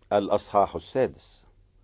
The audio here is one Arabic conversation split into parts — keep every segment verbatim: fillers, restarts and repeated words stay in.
الأصحاح السادس.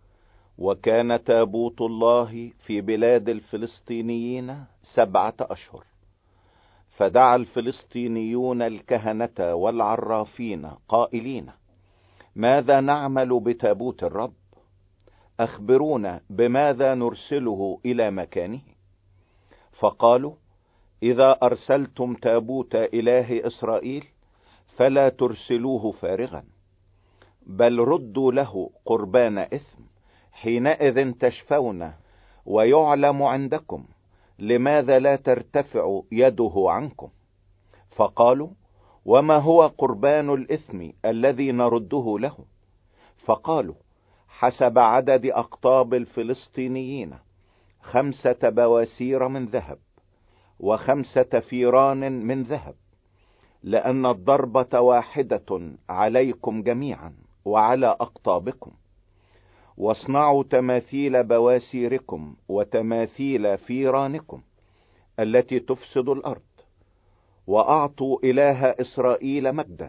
وكان تابوت الله في بلاد الفلسطينيين سبعة أشهر، فدعا الفلسطينيون الكهنة والعرافين قائلين: ماذا نعمل بتابوت الرب؟ أخبرونا بماذا نرسله إلى مكانه. فقالوا: إذا أرسلتم تابوت إله إسرائيل فلا ترسلوه فارغا، بل ردوا له قربان إثم، حينئذ تشفون ويعلم عندكم لماذا لا ترتفع يده عنكم. فقالوا: وما هو قربان الإثم الذي نرده له؟ فقالوا: حسب عدد أقطاب الفلسطينيين خمسة بواسير من ذهب وخمسة فيران من ذهب، لأن الضربة واحدة عليكم جميعا وعلى أقطابكم. واصنعوا تماثيل بواسيركم وتماثيل فيرانكم التي تفسد الأرض، وأعطوا إله إسرائيل مجدا،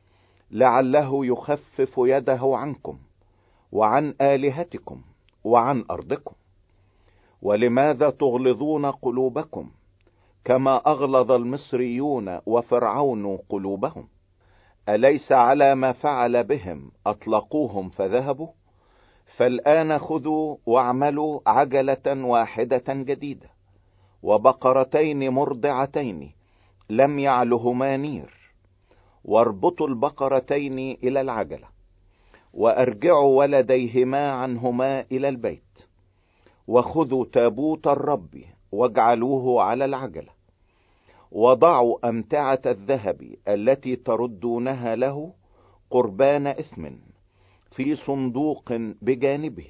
لعله يخفف يده عنكم وعن آلهتكم وعن أرضكم. ولماذا تغلظون قلوبكم كما أغلظ المصريون وفرعون قلوبهم؟ أليس على ما فعل بهم أطلقوهم فذهبوا؟ فالآن خذوا واعملوا عجلة واحدة جديدة، وبقرتين مرضعتين لم يعلهما نير، واربطوا البقرتين إلى العجلة، وارجعوا ولديهما عنهما إلى البيت، وخذوا تابوت الرب واجعلوه على العجلة، وضعوا أمتعة الذهب التي تردونها له قربان إثم في صندوق بجانبه،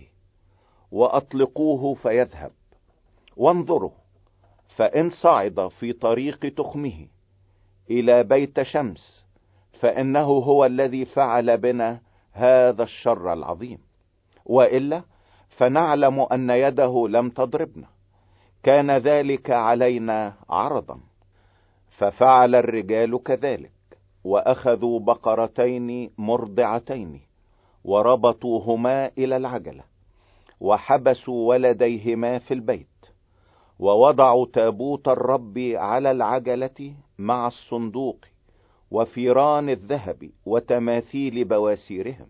وأطلقوه فيذهب. وانظروا، فإن صعد في طريق تخمه إلى بيت شمس فإنه هو الذي فعل بنا هذا الشر العظيم، وإلا فنعلم أن يده لم تضربنا، كان ذلك علينا عرضا. ففعل الرجال كذلك، وأخذوا بقرتين مرضعتين وربطوهما إلى العجلة، وحبسوا ولديهما في البيت، ووضعوا تابوت الرب على العجلة مع الصندوق وفيران الذهب وتماثيل بواسيرهم.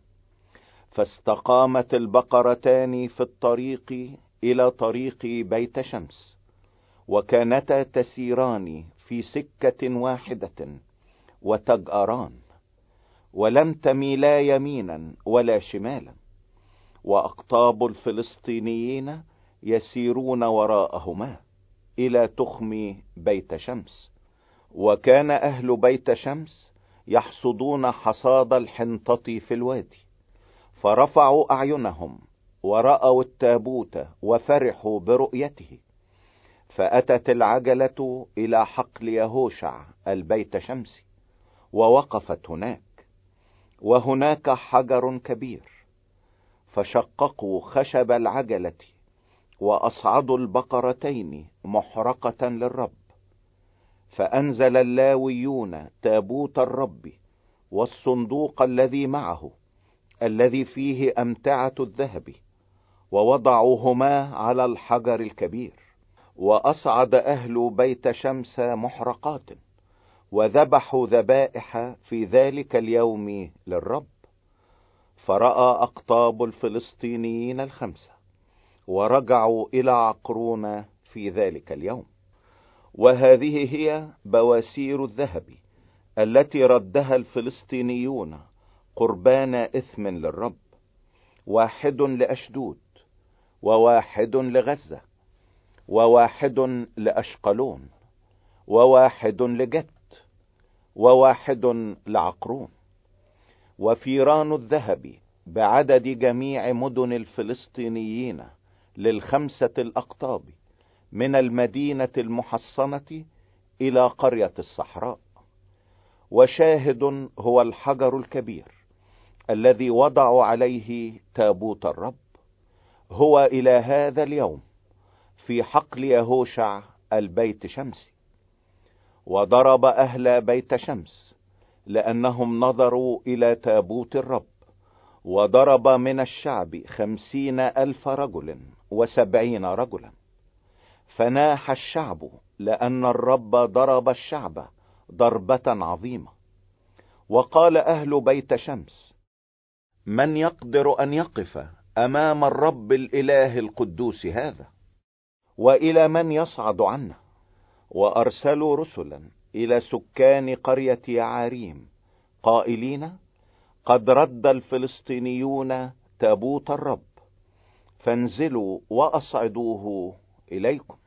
فاستقامت البقرتان في الطريق إلى طريق بيت شمس، وكانتا تسيران في سكة واحدة وتجأران، ولم تميلا يمينا ولا شمالا، وأقطاب الفلسطينيين يسيرون وراءهما إلى تخم بيت شمس. وكان أهل بيت شمس يحصدون حصاد الحنطة في الوادي، فرفعوا أعينهم ورأوا التابوت وفرحوا برؤيته. فأتت العجلة إلى حقل يهوشع البيت شمسي، ووقفت هناك، وهناك حجر كبير، فشققوا خشب العجلة وأصعدوا البقرتين محرقة للرب. فأنزل اللاويون تابوت الرب والصندوق الذي معه الذي فيه أمتعة الذهب، ووضعوهما على الحجر الكبير. وأصعد أهل بيت شمس محرقات، وذبحوا ذبائح في ذلك اليوم للرب. فرأى أقطاب الفلسطينيين الخمسة، ورجعوا إلى عقرون في ذلك اليوم. وهذه هي بواسير الذهب التي ردها الفلسطينيون قربان إثم للرب: واحد لأشدود، وواحد لغزة، وواحد لأشقلون، وواحد لجت، وواحد لعقرون. وفيران الذهب بعدد جميع مدن الفلسطينيين للخمسة الأقطاب من المدينة المحصنة إلى قرية الصحراء. وشاهد هو الحجر الكبير الذي وضعوا عليه تابوت الرب، هو إلى هذا اليوم في حقل يهوشع البيت شمسي. وضرب أهل بيت شمس لأنهم نظروا إلى تابوت الرب وضرب من الشعب خمسين ألف رجل وسبعين رجلا، فناح الشعب لأن الرب ضرب الشعب ضربة عظيمة. وقال أهل بيت شمس: من يقدر أن يقف أمام الرب الإله القدوس هذا؟ وإلى من يصعد عنه؟ وأرسلوا رسلا إلى سكان قرية يعاريم قائلين: قد رد الفلسطينيون تابوت الرب، فانزلوا وأصعدوه إليكم.